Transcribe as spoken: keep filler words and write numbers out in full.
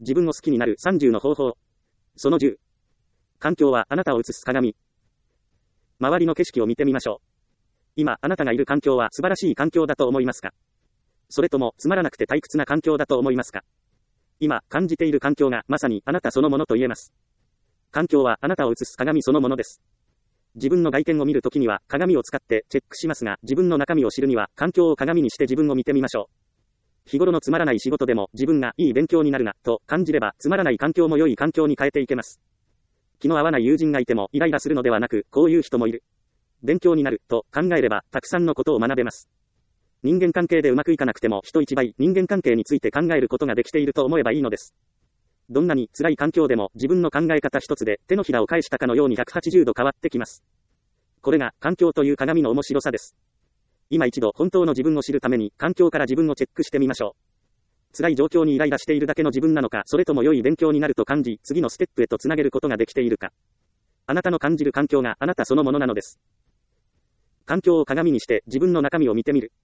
自分を好きになるさんじゅうの方法。そのじゅう。環境はあなたを映す鏡。周りの景色を見てみましょう。今、あなたがいる環境は素晴らしい環境だと思いますか？それともつまらなくて退屈な環境だと思いますか？今、感じている環境がまさにあなたそのものと言えます。環境はあなたを映す鏡そのものです。自分の外見を見るときには鏡を使ってチェックしますが、自分の中身を知るには環境を鏡にして自分を見てみましょう。日頃のつまらない仕事でも自分がいい勉強になるなと感じれば、つまらない環境も良い環境に変えていけます。気の合わない友人がいてもイライラするのではなく、こういう人もいる。勉強になると考えればたくさんのことを学べます。人間関係でうまくいかなくても人一倍人間関係について考えることができていると思えばいいのです。どんなに辛い環境でも自分の考え方一つで手のひらを返したかのようにひゃくはちじゅうど変わってきます。これが環境という鏡の面白さです。今一度本当の自分を知るために環境から自分をチェックしてみましょう。辛い状況にイライラしているだけの自分なのか、それとも良い勉強になると感じ、次のステップへとつなげることができているか。あなたの感じる環境があなたそのものなのです。環境を鏡にして自分の中身を見てみる。